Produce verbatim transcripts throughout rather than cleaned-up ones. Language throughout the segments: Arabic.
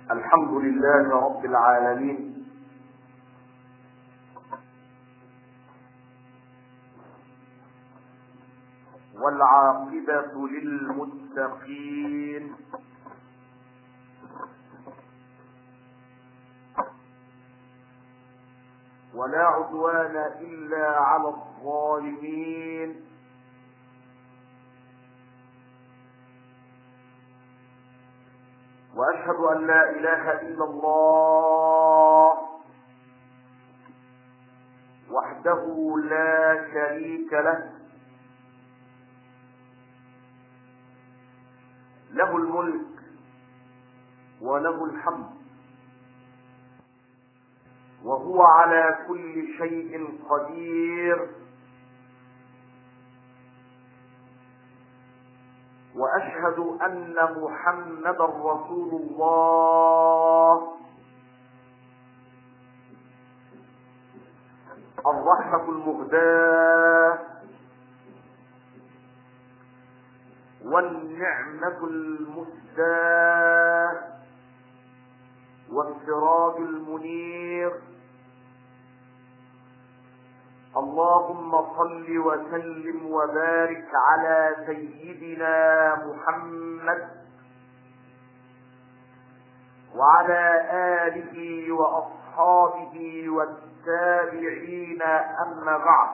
الحمد لله رب العالمين، والعاقبة للمتقين، ولا عدوان إلا على الظالمين. وأشهد أن لا إله إلا الله وحده لا شريك له، له الملك وله الحمد، وهو على كل شيء قدير. وأشهد أن محمدا رسول الله، الرحمة المهداة والنعمة المسداة والسراج المنير. اللهم صل وسلم وبارك على سيدنا محمد وعلى آله وأصحابه والتابعين، أما بعد.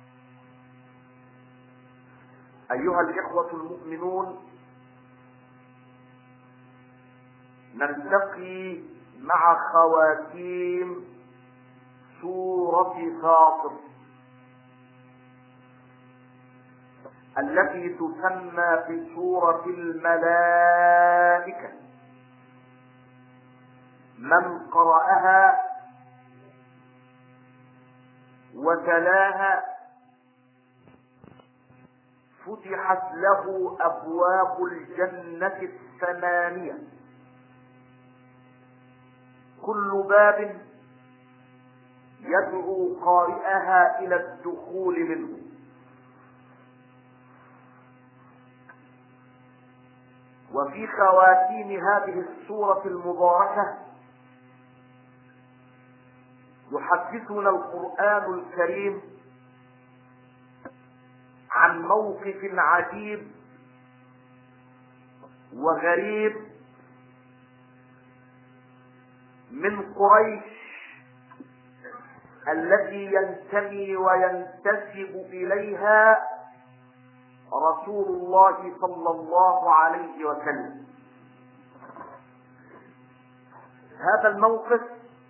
أيها الإخوة المؤمنون، نلتقي مع خواتيم سورة فاطر التي تسمى بسورة الملائكة. من قرأها وتلاها فتحت له أبواب الجنة الثمانية، كل باب يدعو قارئها إلى الدخول منه. وفي خواتيم هذه السورة المباركة يحدثنا القرآن الكريم عن موقف عجيب وغريب من قريش التي ينتمي وينتسب إليها رسول الله صلى الله عليه وسلم. هذا الموقف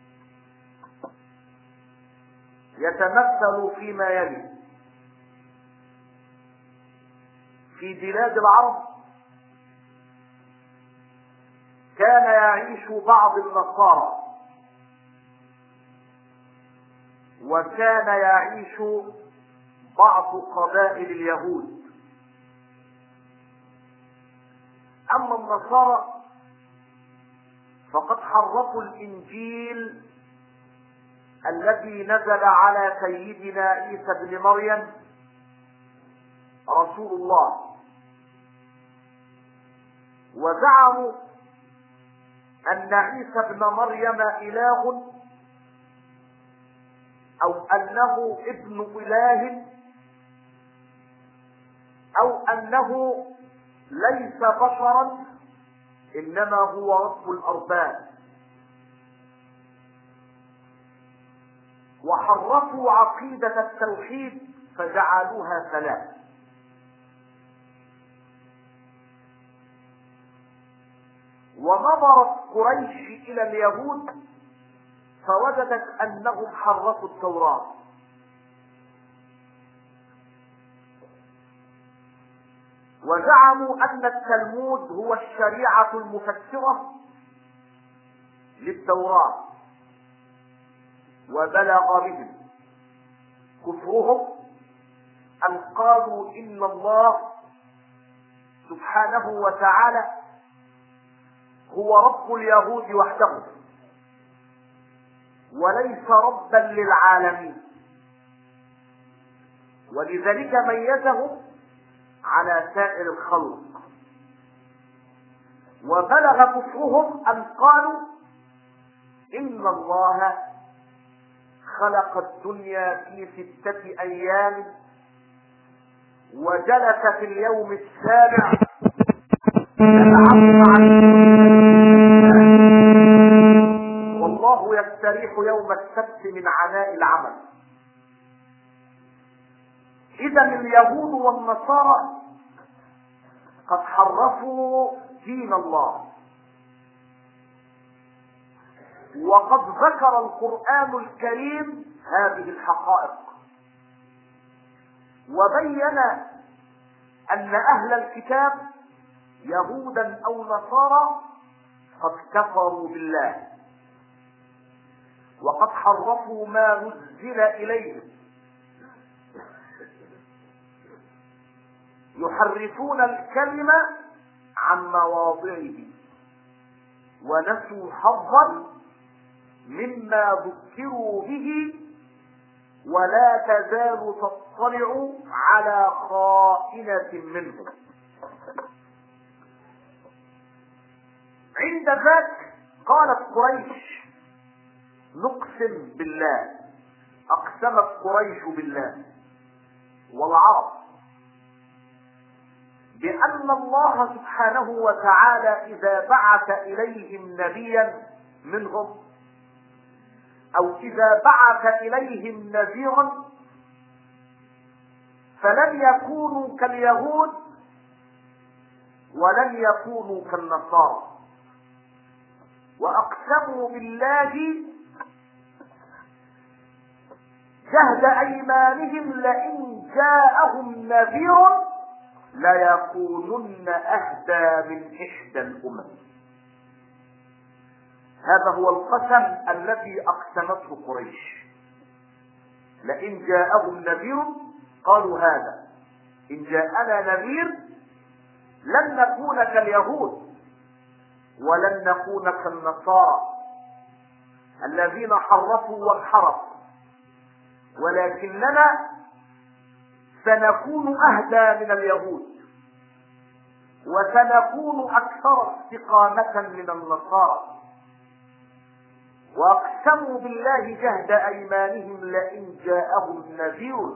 يتمثل فيما يلي: في بلاد العرب كان يعيش بعض النصارى، وكان يعيش بعض قبائل اليهود. أما النصارى فقد حرفوا الإنجيل الذي نزل على سيدنا عيسى بن مريم رسول الله، وزعموا أن عيسى بن مريم إله، أو أنه ابن إله، أو أنه ليس بشرا إنما هو رب الأرباب. وحرفوا عقيدة التوحيد فجعلوها ثلاث. ونظرت قريش إلى اليهود فوجدت أنهم حرفوا التوراة، وزعموا أن التلمود هو الشريعة المفسرة للتوراة. وبلغ بهم كفرهم أن قالوا إن الله سبحانه وتعالى هو رب اليهود وحده وليس ربا للعالمين، ولذلك ميزهم على سائر الخلق. وبلغ كفرهم أن قالوا إن الله خلق الدنيا في ستة أيام وجلس في اليوم السابع يتعظم عن والله يستريح يوم السبت من عناء العمل. إذا اليهود والنصارى قد حرفوا دين الله، وقد ذكر القرآن الكريم هذه الحقائق وبين أن أهل الكتاب يهودا أو نصارى قد كفروا بالله وقد حرفوا ما نزل إليهم، يحرفون الكلمة عن مواضعه ونسوا حظا مما ذكروا به، ولا تزال تطلع على خائنة منهم. عند ذاك قالت قريش نقسم بالله، أقسمت قريش بالله والعرب بأن الله سبحانه وتعالى إذا بعث إليهم نبيا منهم أو إذا بعث إليهم نذيرا فلن يكونوا كاليهود ولن يكونوا كالنصارى، وأقسموا بالله جهد أيمانهم لئن جاءهم نذير ليكونن أهدى من إحدى الأمم. هذا هو القسم الذي أقسمته قريش، لئن جاءهم نذير قالوا هذا، إن جاءنا نذير لن نكون كاليهود ولن نكون كالنصارى الذين حرفوا وانحرفوا، ولكننا سنكون أهدى من اليهود وسنكون أكثر استقامة من النصارى. وأقسموا بالله جهد أيمانهم لئن جاءهم نذير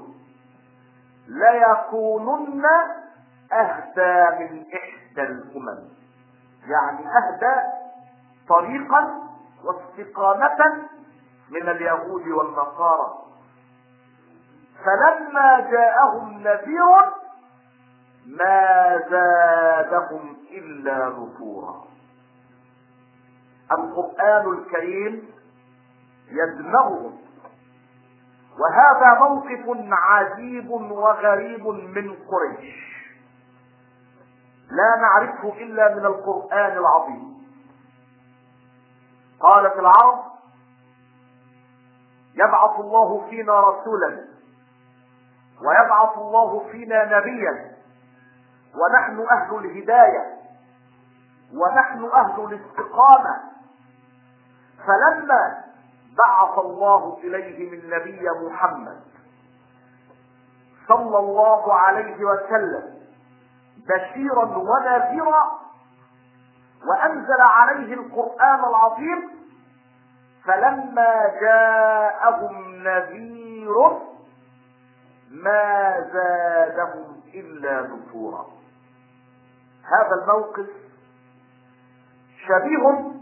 ليكونن أهدى من إحدى الأمم، يعني أهدى طريقا واستقامة من اليهود والنصارى. فلما جاءهم نذير ما زادهم إلا نفورا. القرآن الكريم يدمغهم، وهذا موقف عجيب وغريب من قريش لا نعرفه إلا من القرآن العظيم. قالت العرب يبعث الله فينا رسولا ويبعث الله فينا نبيا ونحن أهل الهداية ونحن أهل الاستقامة، فلما بعث الله إليهم النبي محمد صلى الله عليه وسلم بشيرا ونذيرا وأنزل عليه القرآن العظيم، فلما جاءهم نذير ما زادهم إلا نفورا. هذا الموقف شبيه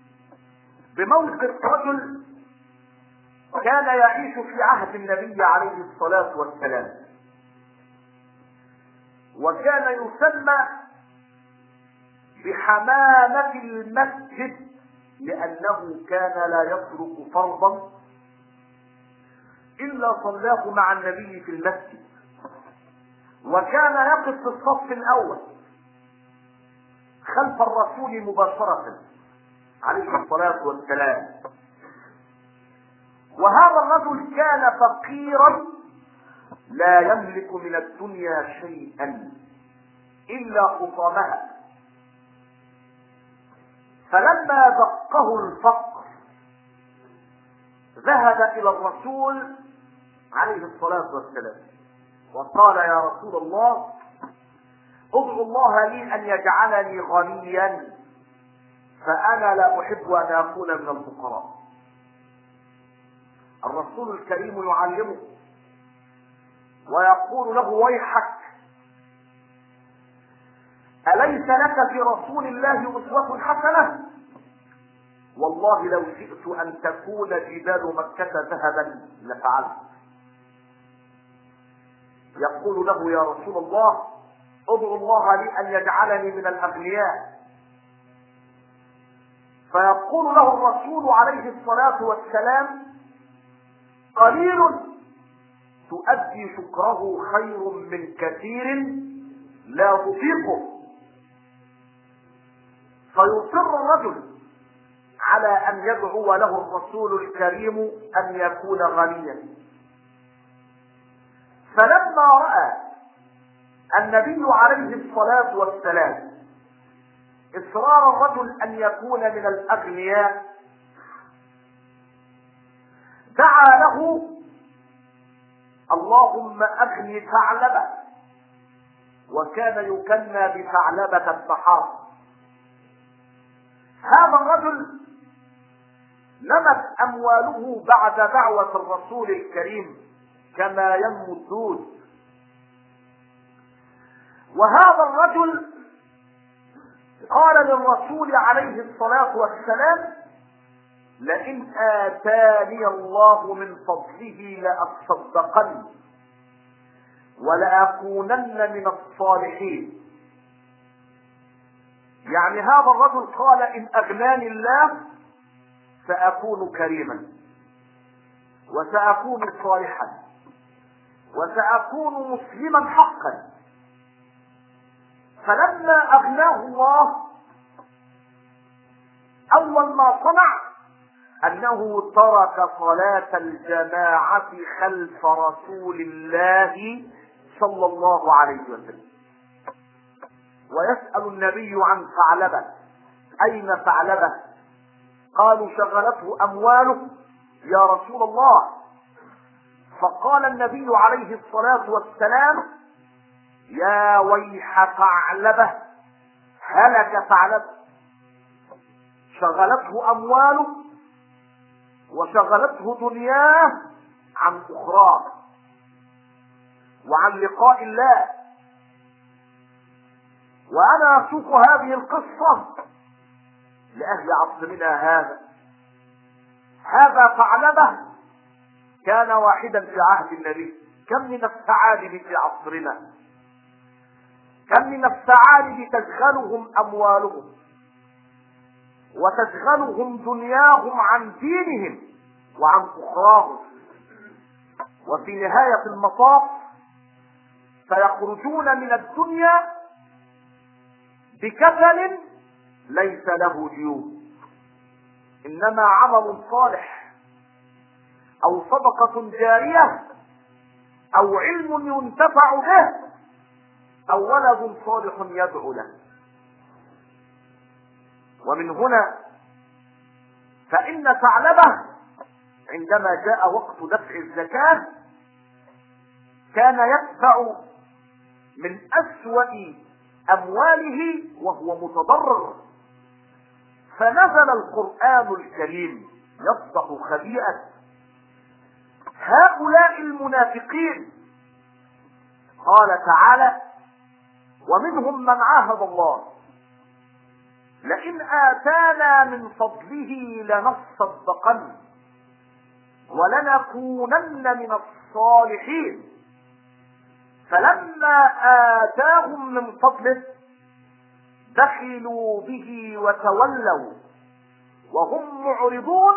بموقف رجل كان يعيش في عهد النبي عليه الصلاة والسلام، وكان يسمى بحمامة المسجد لأنه كان لا يترك فرضا إلا صلاه مع النبي في المسجد، وكان يقف في الصف الأول خلف الرسول مباشرة عليه الصلاة والسلام. وهذا الرجل كان فقيرا لا يملك من الدنيا شيئا إلا حطامها، فلما دقه الفقر ذهب إلى الرسول عليه الصلاة والسلام وقال يا رسول الله ادعو الله لي أن يجعلني غنيا فأنا لا أحب أن أكون من الفقراء. الرسول الكريم يعلمه ويقول له ويحك، أليس لك في رسول الله أسوة حسنة؟ والله لو شئت أن تكون جبال مكة ذهبا لفعلت. يقول له يا رسول الله ادعو الله لي أن يجعلني من الأغنياء. فيقول له الرسول عليه الصلاة والسلام قليل تؤدي شكره خير من كثير لا تطيقه. فيصر الرجل على أن يدعو له الرسول الكريم أن يكون غنيا. فلما رأى النبي عليه الصلاة والسلام إصرار الرجل أن يكون من الأغنياء دعا له اللهم أغني ثعلبة، وكان يكنى بثعلبة السحار. هذا الرجل نمت أمواله بعد دعوة الرسول الكريم كما ينمو الدود. وهذا الرجل قال للرسول عليه الصلاة والسلام لئن آتاني الله من فضله لأتصدقن ولأكونن من الصالحين. يعني هذا الرجل قال إن أغناني الله سأكون كريما وسأكون صالحا وسأكون مسلما حقا. فلما أغناه الله أول ما صنع أنه ترك صلاة الجماعة خلف رسول الله صلى الله عليه وسلم. ويسأل النبي عن ثعلبة، أين ثعلبة؟ قالوا شغلته أمواله يا رسول الله. فقال النبي عليه الصلاة والسلام يا ويح ثعلبة، هلك ثعلبة، شغلته أمواله وشغلته دنياه عن أخراه وعن لقاء الله. وأنا أسوق هذه القصة لأهل عصرنا هذا. هذا ثعلبة كان واحدا في عهد النبي. كم من الثعالب في عصرنا، كم من الثعالب تشغلهم أموالهم وتشغلهم دنياهم عن دينهم وعن أخراهم، وفي نهاية المطاف سيخرجون من الدنيا بكفل ليس له جيوب، إنما عمل صالح أو صدقة جارية أو علم ينتفع به أو ولد صالح يدعو له. ومن هنا فإن ثعلبة عندما جاء وقت دفع الزكاة كان يدفع من أسوأ أمواله وهو متضرر، فنزل القرآن الكريم يفضح خبيئة هؤلاء المنافقين. قال تعالى ومنهم من عاهد الله لئن آتانا من فضله لنصدقن ولنكونن من الصالحين. فلما آتاهم من فضله بخلوا به وتولوا وهم معرضون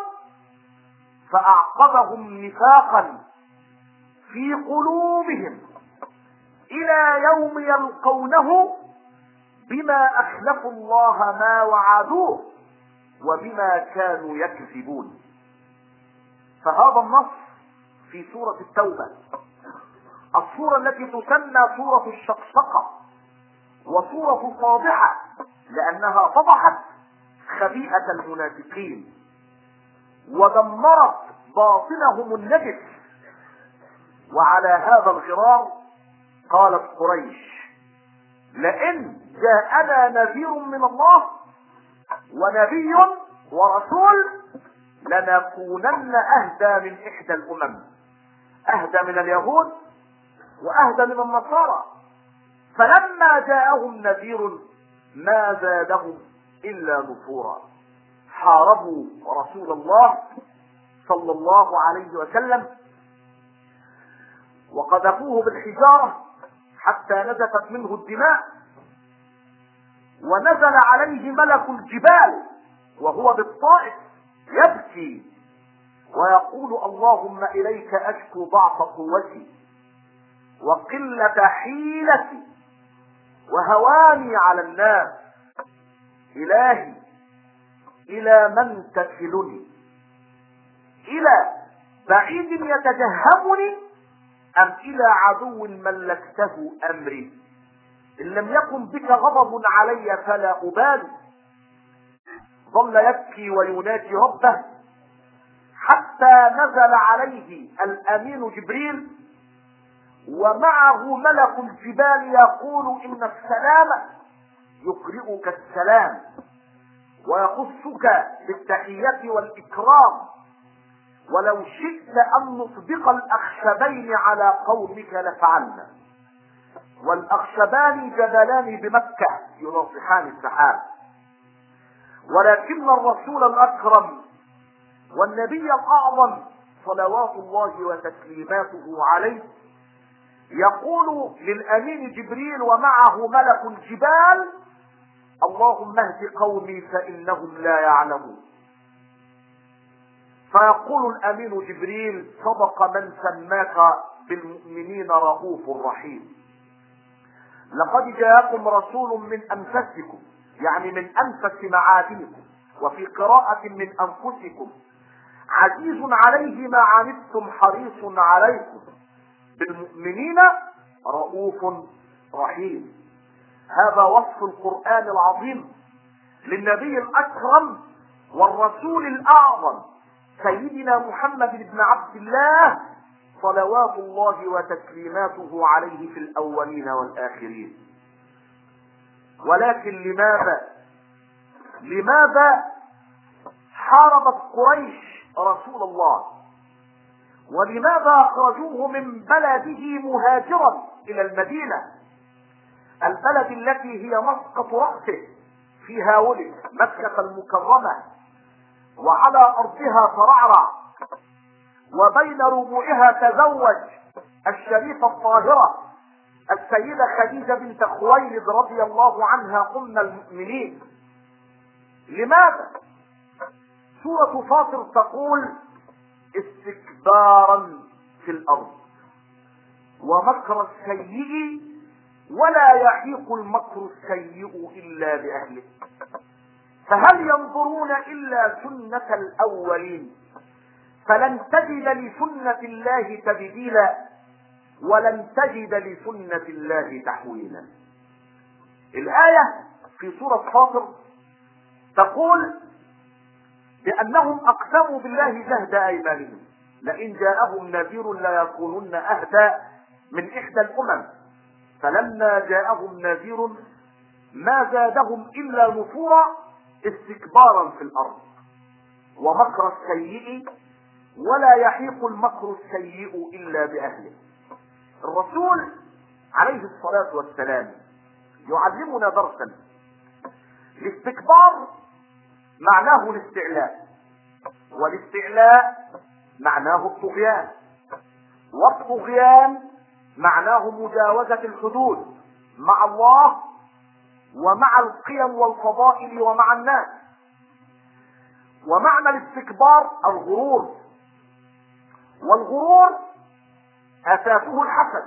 فأعقبهم نفاقا في قلوبهم إلى يوم يلقونه بما أخلفوا الله ما وعدوه وبما كانوا يكذبون. فهذا النص في سورة التوبة، السورة التي تسمى سورة الشقشقة وسورة فاضحة لأنها فضحت خبيئة المنافقين ودمرت باطنهم النجس. وعلى هذا الغرار قالت قريش لئن جاءنا نذير من الله ونبي ورسول لنكونن اهدى من احدى الامم، اهدى من اليهود واهدى من النصارى. فلما جاءهم نذير ما زادهم الا نفورا. حاربوا رسول الله صلى الله عليه وسلم وقذفوه بالحجارة حتى نزفت منه الدماء، ونزل عليه ملك الجبال وهو بالطائف يبكي ويقول اللهم إليك أشكو ضعف قوتي وقلة حيلتي وهواني على الناس. إلهي إلى من تكلني؟ إلى بعيد يتجهمني أم إلى عدو ملكته أمري؟ إن لم يكن بك غضب علي فلا أبالي. ظل يبكي ويناجي ربه حتى نزل عليه الأمين جبريل ومعه ملك الجبال يقول إن السلام يقرئك السلام ويخصك بالتحية والإكرام، ولو شئت أن نطبق الأخشبين على قومك لفعلنا. والأخشبان جبلان بمكة يناصحان السحاب، ولكن الرسول الأكرم والنبي الأعظم صلوات الله وتسليماته عليه يقول للأمين جبريل ومعه ملك الجبال اللهم اهد قومي فإنهم لا يعلمون. فيقول الأمين جبريل صدق من سماك بالمؤمنين رؤوف رحيم. لقد جاءكم رسول من أنفسكم، يعني من أنفس معادنكم، وفي قراءة من أنفسكم، عزيز عليه ما عنتم حريص عليكم بالمؤمنين رؤوف رحيم. هذا وصف القرآن العظيم للنبي الأكرم والرسول الأعظم سيدنا محمد بن عبد الله صلوات الله وتسليماته عليه في الأولين والآخرين. ولكن لماذا لماذا حاربت قريش رسول الله؟ ولماذا أخرجوه من بلده مهاجرا إلى المدينة، البلد التي هي مسقط رأسه؟ فيها ولد، مكة المكرمة، وعلى أرضها ترعرع، وبين ربوعها تزوج الشريفة الطاهرة السيدة خديجة بنت خويلد رضي الله عنها أم المؤمنين. لماذا؟ سورة فاطر تقول استكبارا في الأرض ومكر السيء ولا يحيق المكر السيء إلا بأهله. فهل ينظرون إلا سنة الأولين؟ فلن تجد لسنة الله تبديلا ولن تجد لسنة الله تحويلا. الآية في سورة فاطر تقول بأنهم أقسموا بالله جهد أيمانهم لئن جاءهم نذير ليكونن أهدى من إحدى الأمم فلما جاءهم نذير ما زادهم إلا نفورا استكبارا في الأرض ومكر السيء ولا يحيق المكر السيء إلا بأهله. الرسول عليه الصلاة والسلام يعلمنا درسا. الاستكبار معناه الاستعلاء، والاستعلاء معناه الطغيان، والطغيان معناه مجاوزة الحدود مع الله ومع القيم والفضائل ومع الناس. ومعنى الاستكبار الغرور، والغرور أساسه الحسد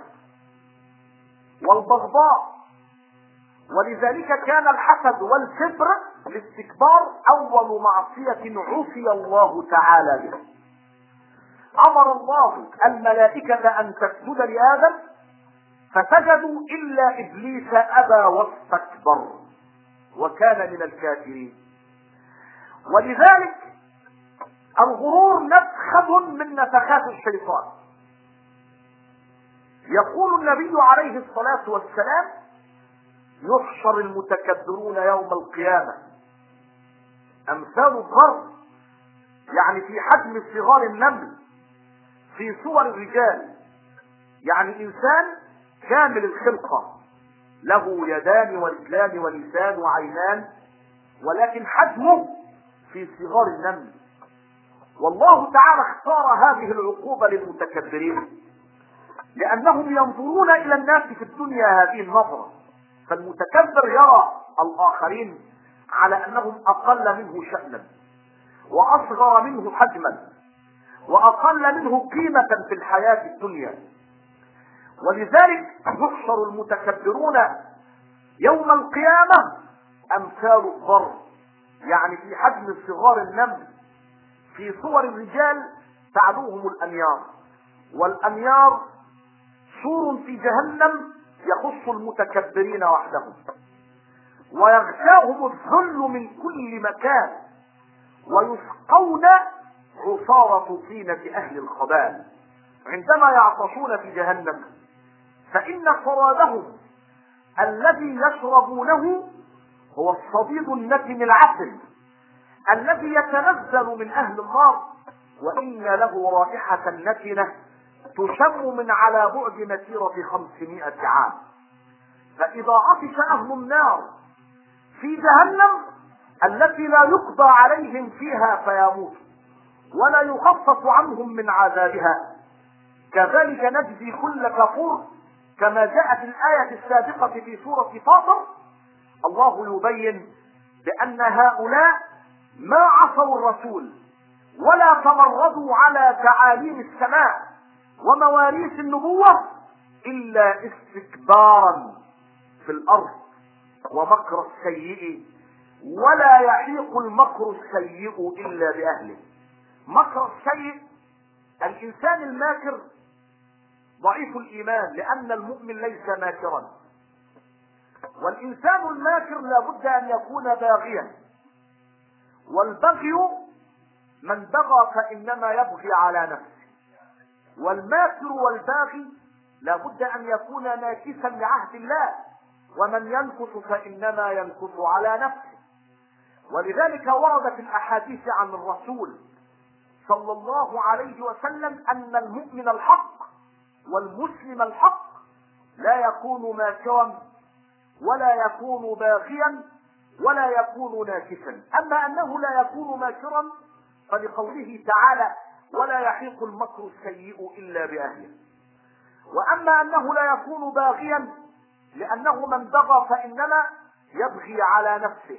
والبغضاء، ولذلك كان الحسد والكبر الاستكبار أول معصية عصي الله تعالى بها. أمر الله الملائكة أن تسجد لآدم فسجدوا إلا إبليس أبى واستكبر وكان من الكافرين. ولذلك الغرور نفخة من نفخات الشيطان. يقول النبي عليه الصلاة والسلام يحشر المتكبرون يوم القيامة امثال الضرب يعني في حجم صغار النمل، في صور الرجال يعني انسان كامل الخلقة، له يدان ورجلان ولسان وعينان، ولكن حجمه في صغار النمل. والله تعالى اختار هذه العقوبة للمتكبرين لأنهم ينظرون إلى الناس في الدنيا هذه النظرة، فالمتكبر يرى الآخرين على أنهم أقل منه شأنا وأصغر منه حجما وأقل منه قيمة في الحياة الدنيا. ولذلك يحشر المتكبرون يوم القيامة أمثال الضر، يعني في حجم صغار النمل، في صور الرجال تعلوهم الأنيار، والأنيار سور في جهنم يخص المتكبرين وحدهم، ويغشاهم الذل من كل مكان، ويسقون عصارة طينة أهل الخبال عندما يعطشون في جهنم، فإن شرابهم الذي يشربونه هو الصديد النتن العسل الذي يتنزل من أهل النار، وإن له رائحة نتنة تشم من على بعد مسيرة خمسمائة عام. فإذا عطش أهل النار في جهنم التي لا يقضى عليهم فيها فيموتوا ولا يخفف عنهم من عذابها، كذلك نجزي كل كفور، كما جاء في الآية السابقة في سورة فاطر. الله يبين بأن هؤلاء ما عصوا الرسول ولا تمردوا على تعاليم السماء ومواريث النبوة إلا استكبارا في الأرض ومكر السيء، ولا يحيق المكر السيء إلا بأهله. مكر السيء الإنسان الماكر ضعيف الإيمان، لأن المؤمن ليس ماكرا، والإنسان الماكر لابد أن يكون باغيا، والبغي من بغى فإنما يبغي على نفسه، والماكر والباغي لابد أن يكون ناكثا لعهد الله، ومن ينكث فإنما ينكث على نفسه. ولذلك ورد في الأحاديث عن الرسول صلى الله عليه وسلم أن المؤمن الحق والمسلم الحق لا يكون ماكرا ولا يكون باغيا ولا يكون ناكثا. أما أنه لا يكون ماكرا فلقوله تعالى ولا يحيق المكر السيء إلا بأهله، وأما أنه لا يكون باغيا لأنه من بغى فإنما يبغي على نفسه،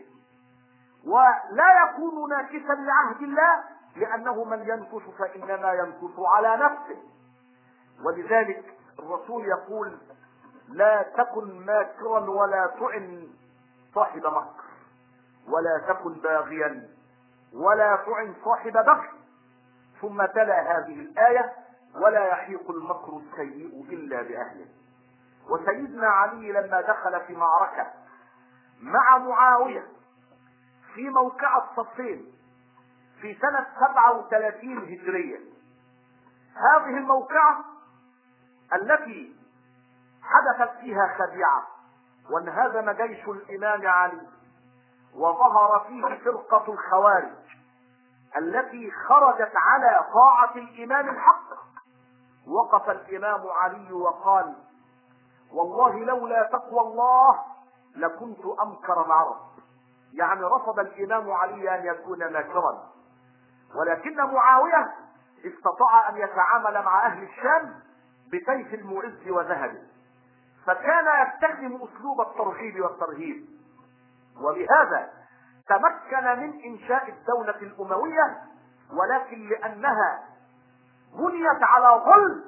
ولا يكون ناكثا لعهد الله لأنه من ينكث فإنما ينكث على نفسه. ولذلك الرسول يقول لا تكن ماكرا ولا تعن صاحب مكر، ولا تكن باغيا ولا تعن صاحب بغي، ثم تلا هذه الآية ولا يحيق المكر السيء إلا بأهله. وسيدنا علي لما دخل في معركة مع معاوية في موقع الصفين في سنة سبعة وثلاثين هجرية، هذه الموقعة التي حدثت فيها خديعة وانهزم جيش الإمام علي وظهر فيه فرقة الخوارج التي خرجت على طاعة الإمام الحق، وقف الإمام علي وقال والله لولا تقوى الله لكنت أمكر العرب، يعني رفض الإمام علي أن يكون ماكرا، ولكن معاوية استطاع أن يتعامل مع أهل الشام بسيف المعز وذهبه، فكان يستخدم أسلوب الترغيب والترهيب، ولهذا تمكن من إنشاء الدولة الأموية، ولكن لأنها بنيت على ظلم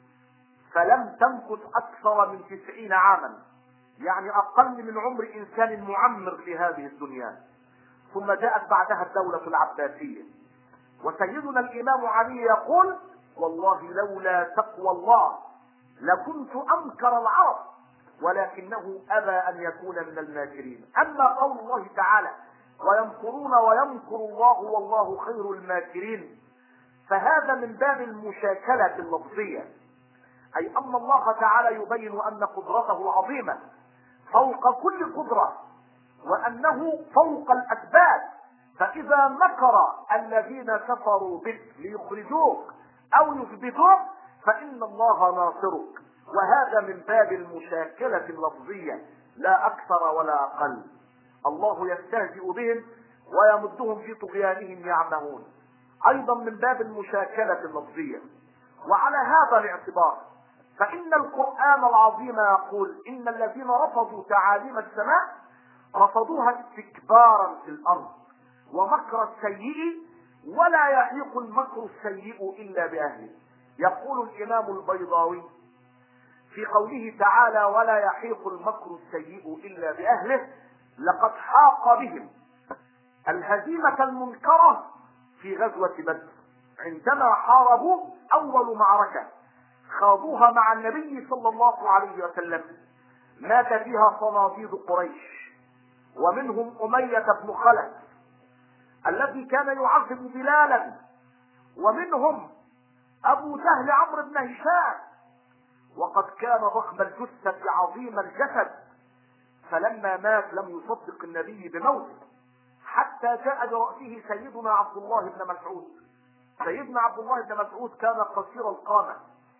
فلم تمكث أكثر من تسعين عاما، يعني أقل من عمر إنسان معمر في هذه الدنيا. ثم جاءت بعدها الدولة العباسية، وسيدنا الإمام علي يقول والله لولا تقوى الله لكنت أمكر العرب، ولكنه أبى أن يكون من الماكرين. أما قول الله تعالى ويمكرون ويمكر الله والله خير الماكرين، فهذا من باب المشاكلة اللفظية، أي أن الله تعالى يبين أن قدرته عظيمة فوق كل قدرة، وأنه فوق الأسباب فإذا مكر الذين كفروا بك ليخرجوك أو يثبتوك فإن الله ناصرك، وهذا من باب المشاكلة اللفظية لا أكثر ولا أقل. الله يستهزئ بهم ويمدهم في طغيانهم يعمهون، أيضا من باب المشاكلة اللفظية. وعلى هذا الاعتبار فإن القرآن العظيم يقول إن الذين رفضوا تعاليم السماء رفضوها استكبارا في الأرض ومكر السيء، ولا يحيق المكر السيء إلا بأهله. يقول الإمام البيضاوي في قوله تعالى ولا يحيق المكر السيء إلا بأهله: لقد حاق بهم الهزيمة المنكرة في غزوة بدر عندما حاربوا أول معركة خاضوها مع النبي صلى الله عليه وسلم، مات فيها صناديد قريش، ومنهم أمية بن خلف الذي كان يعذب بلالا، ومنهم أبو جهل عمرو بن هشام، وقد كان ضخم الجثة عظيم الجسد، فلما مات لم يصدق النبي بموته حتى جاء برأسه سيدنا عبد الله بن مسعود. سيدنا عبد الله بن مسعود كان قصير القامة،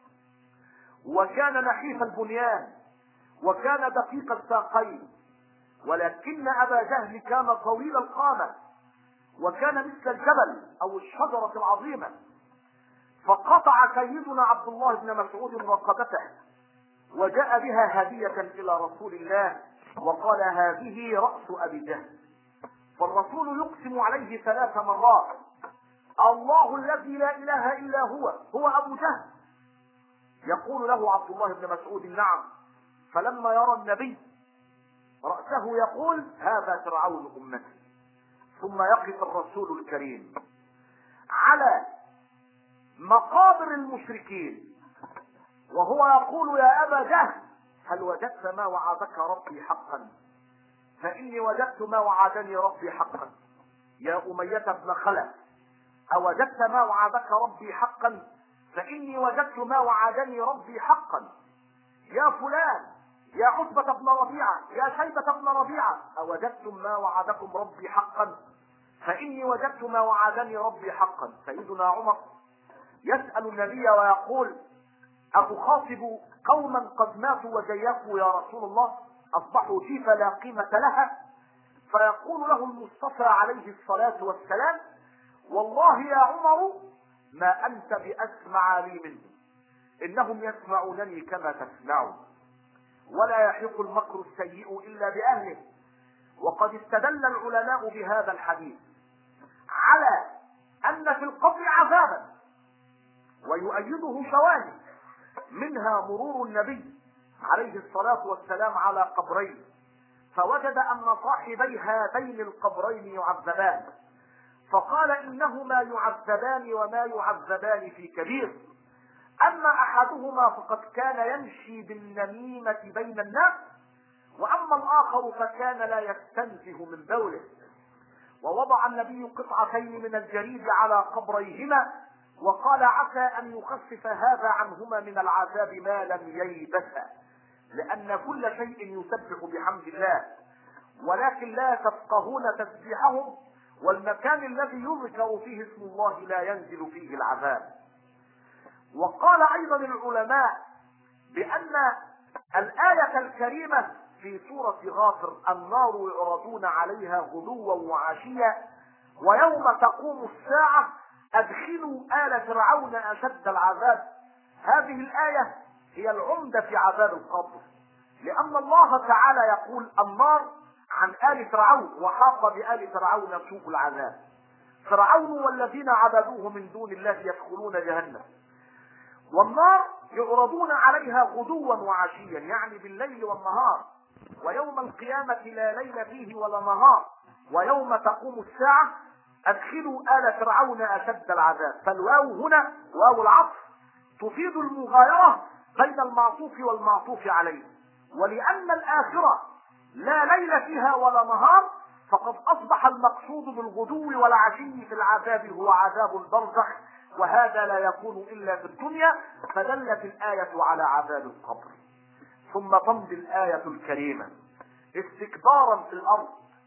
وكان نحيف البنيان، وكان دقيق الساقين، ولكن أبا جهل كان طويل القامة، وكان مثل الجبل أو الشجرة العظيمة. فقطع سيدنا عبد الله بن مسعود رقبته وجاء بها هدية إلى رسول الله وقال هذه رأس أبي جهل. فالرسول يقسم عليه ثلاث مرات: الله الذي لا إله إلا هو هو أبو جهل. يقول له عبد الله بن مسعود: نعم. فلما يرى النبي رأسه يقول: هذا فرعون أمتي. ثم يقف الرسول الكريم على مقابر المشركين وهو يقول: يا أبا جهل هل وجدت ما وعدك ربي حقا؟ فإني وجدت ما وعدني ربي حقا. يا أمية بن خلف أوجدت ما وعدك ربي حقا؟ فإني وجدت ما وعدني ربي حقا. يا فلان، يا عتبة بن ربيعة، يا شيبة بن ربيعة، أوجدتم ما وعدكم ربي حقا؟ فإني وجدت ما وعدني ربي حقا. سيدنا عمر يسأل النبي ويقول: أتخاطب قوما قد ماتوا وجيفوا يا رسول الله، أصبحوا جيفة لا قيمة لها؟ فيقول له المصطفى عليه الصلاة والسلام: والله يا عمر ما أنت بأسمع لي منهم، إنهم يسمعونني كما تسمعون. ولا يحيق المكر السيء إلا بأهله. وقد استدل العلماء بهذا الحديث على أن في القبر عذابا، ويؤيده شواهد، منها مرور النبي عليه الصلاة والسلام على قبرين فوجد أن صاحبي هذين القبرين يعذبان، فقال: إنهما يعذبان وما يعذبان في كبير. أما أحدهما فقد كان يمشي بالنميمة بين الناس، وأما الآخر فكان لا يستنزه من بوله. ووضع النبي قطعتين من الجريد على قبريهما وقال: عسى أن يخفف هذا عنهما من العذاب ما لم ييبسا، لأن كل شيء يسبح بحمد الله ولكن لا تفقهون تسبيحهم، والمكان الذي يذكر فيه اسم الله لا ينزل فيه العذاب. وقال أيضا العلماء بأن الآية الكريمة في سورة غافر: النار يعرضون عليها غدوا وعشيا ويوم تقوم الساعة أدخلوا آل فرعون أشد العذاب. هذه الآية هي العمدة في عذاب القبر، لأن الله تعالى يقول النار عن آل فرعون، وحاق بآل فرعون سوء العذاب. فرعون والذين عبدوه من دون الله يدخلون جهنم، والنار يعرضون عليها غدوا وعشيا، يعني بالليل والنهار، ويوم القيامة لا ليل فيه ولا نهار، ويوم تقوم الساعة أدخلوا آل فرعون أشد العذاب. فالواو هنا واو العطف تفيد المغايرة بين المعطوف والمعطوف عليه، ولأن الآخرة لا ليل فيها ولا نهار فقد أصبح المقصود بالغدو والعشي في العذاب هو عذاب البرزخ، وهذا لا يكون إلا في الدنيا، فدلت الآية على عذاب القبر. ثم تمضي الآية الكريمة استكبارا في الأرض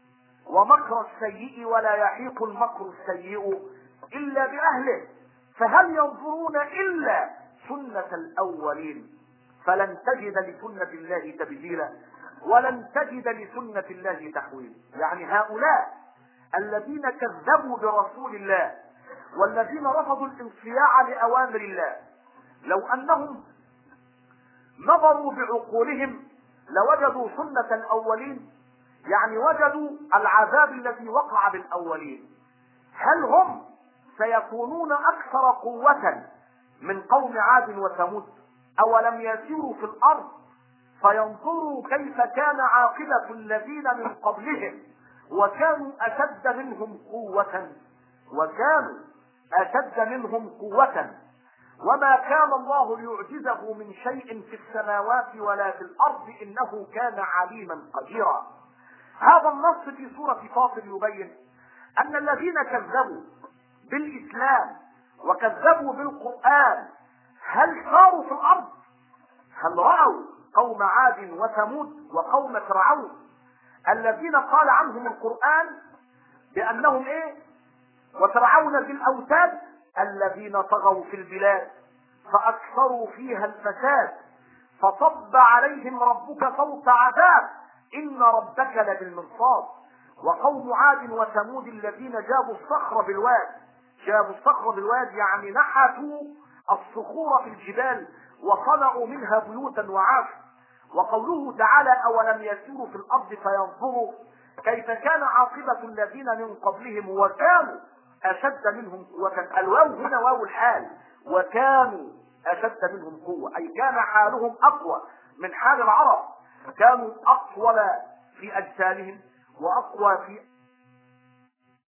ومكر السيء ولا يحيق المكر السيء إلا بأهله، فهل ينظرون إلا سنة الأولين فلن تجد لسنة الله تبديلا ولن تجد لسنة الله تحويلا. يعني هؤلاء الذين كذبوا برسول الله والذين رفضوا الانصياع لأوامر الله، لو أنهم نظروا بعقولهم لوجدوا سنة الأولين، يعني وجدوا العذاب الذي وقع بالأولين. هل هم سيكونون أكثر قوة من قوم عاد وثمود؟ أولم يسيروا في الأرض فينظروا كيف كان عاقبة الذين من قبلهم وكانوا أشد منهم قوة وكانوا أشد منهم قوة وما كان الله ليعجزه من شيء في السماوات ولا في الأرض إنه كان عليما قديرا. هذا النص في سورة فاطر يبين أن الذين كذبوا بالإسلام وكذبوا بالقرآن هل صاروا في الأرض؟ هل رأوا قوم عاد وثمود وقوم فرعون الذين قال عنهم القرآن بأنهم إيه؟ وفرعون ذي الأوتاد الذين طغوا في البلاد فأكثروا فيها الفساد فصب عليهم ربك صوت عذاب إن ربك لبالمرصاد. وقوم عاد وثمود الذين جابوا الصخر بالواد، جابوا الصخر بالواد يعني نحتوا الصخور في الجبال وصنعوا منها بيوتا وعاشوا. وقوله تعالى أولم يسيروا في الأرض فينظروا كيف كان عاقبة الذين من قبلهم وكانوا أشد منهم قوة. الواو هنا واو الحال، وكانوا أشد منهم قوة أي كان حالهم أقوى من حال العرب، كانوا أطول في أجسامهم وأقوى في